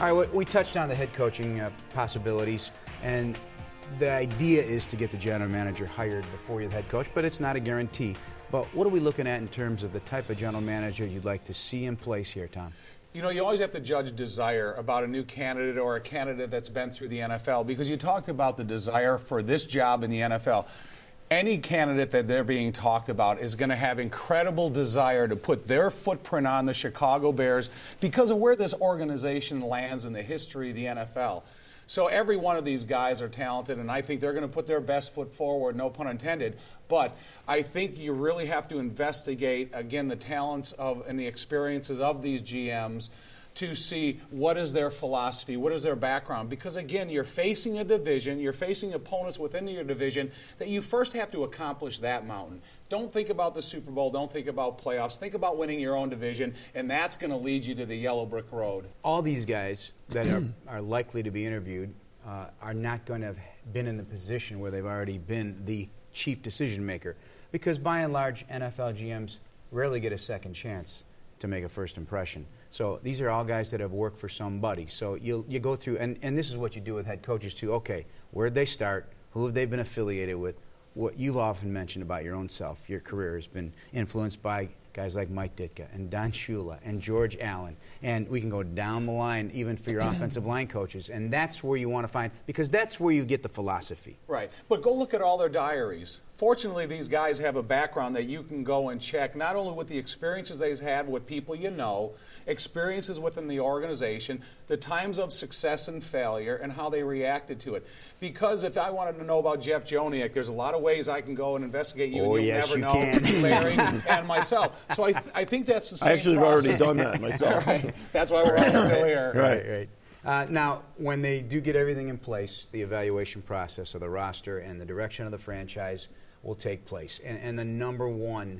All right, we touched on the head coaching possibilities, and the idea is to get the general manager hired before you're the head coach, but it's not a guarantee. But what are we looking at in terms of the type of general manager you'd like to see in place here, Tom? You know, you always have to judge desire about a new candidate or a candidate that's been through the NFL, because you talked about the desire for this job in the NFL. Any candidate that they're being talked about is going to have incredible desire to put their footprint on the Chicago Bears because of where this organization lands in the history of the NFL. So every one of these guys are talented, and I think they're going to put their best foot forward, no pun intended. But I think you really have to investigate, again, the talents of and the experiences of these GMs to see what is their philosophy, what is their background. Because, again, you're facing a division, you're facing opponents within your division that you first have to accomplish that mountain. Don't think about the Super Bowl, don't think about playoffs, think about winning your own division, and that's going to lead you to the yellow brick road. All these guys that are likely to be interviewed are not going to have been in the position where they've already been the chief decision maker, because by and large, NFL GMs rarely get a second chance to make a first impression. So these are all guys that have worked for somebody. So you go through, and this is what you do with head coaches too. Okay, where'd they start? Who have they been affiliated with? What you've often mentioned about your own self, your career has been influenced by guys like Mike Ditka and Don Shula and George Allen. And we can go down the line even for your offensive line coaches. And that's where you want to find, because that's where you get the philosophy. Right. But go look at all their diaries. Fortunately, these guys have a background that you can go and check, not only with the experiences they've had with people you know, experiences within the organization, the times of success and failure, and how they reacted to it. Because if I wanted to know about Jeff Joniak, there's a lot of ways I can go and investigate you, and you'll yes, never you know, can. Larry and myself. So I think that's the same I actually have process. already done that myself. Right. That's why we're all still here. Right. Now, when they do get everything in place, the evaluation process of the roster and the direction of the franchise will take place. And the number one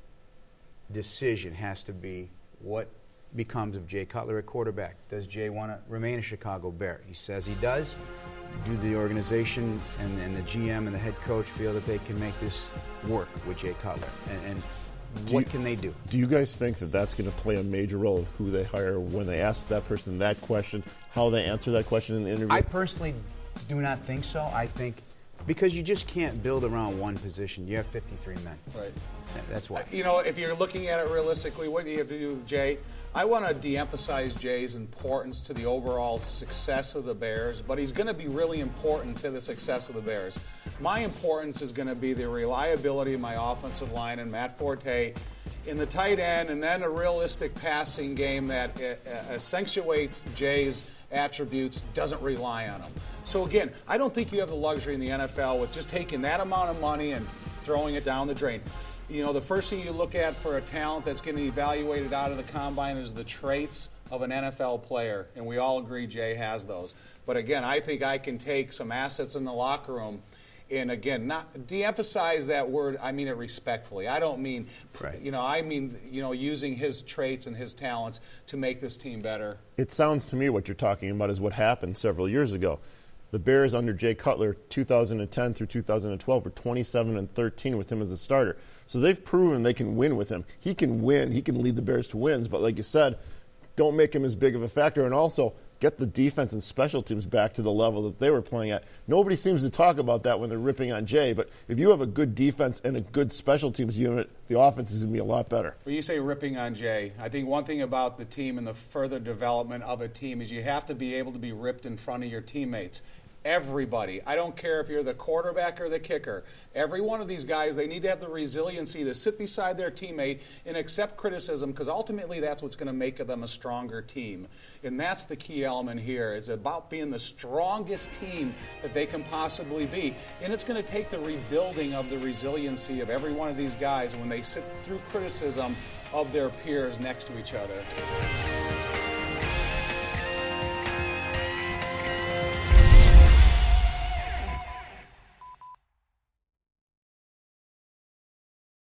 decision has to be what becomes of Jay Cutler at quarterback. Does Jay want to remain a Chicago Bear? He says he does. Do the organization and the GM and the head coach feel that they can make this work with Jay Cutler? And what can they do? Do you guys think that that's going to play a major role in who they hire when they ask that person that question, how they answer that question in the interview? I personally do not think so. I think because you just can't build around one position. You have 53 men. Right. That's why. You know, if you're looking at it realistically, what do you have to do, Jay? I want to de-emphasize Jay's importance to the overall success of the Bears, but he's going to be really important to the success of the Bears. My importance is going to be the reliability of my offensive line and Matt Forte in the tight end, and then a realistic passing game that accentuates Jay's attributes, doesn't rely on them. So again, I don't think you have the luxury in the NFL with just taking that amount of money and throwing it down the drain. You know, the first thing you look at for a talent that's getting evaluated out of the combine is the traits of an NFL player, and we all agree Jay has those. But again, I think I can take some assets in the locker room and, again, not de-emphasize that word. I mean it respectfully. I don't mean, right. I mean, using his traits and his talents to make this team better. It sounds to me what you're talking about is what happened several years ago. The Bears under Jay Cutler, 2010 through 2012, were 27-13 with him as a starter. So they've proven they can win with him. He can win. He can lead the Bears to wins. But like you said, don't make him as big of a factor. And also get the defense and special teams back to the level that they were playing at. Nobody seems to talk about that when they're ripping on Jay. But if you have a good defense and a good special teams unit, the offense is going to be a lot better. When you say ripping on Jay, I think one thing about the team and the further development of a team is you have to be able to be ripped in front of your teammates. Everybody. I don't care if you're the quarterback or the kicker. Every one of these guys, they need to have the resiliency to sit beside their teammate and accept criticism, because ultimately that's what's going to make them a stronger team. And that's the key element here. It's about being the strongest team that they can possibly be. And it's going to take the rebuilding of the resiliency of every one of these guys when they sit through criticism of their peers next to each other.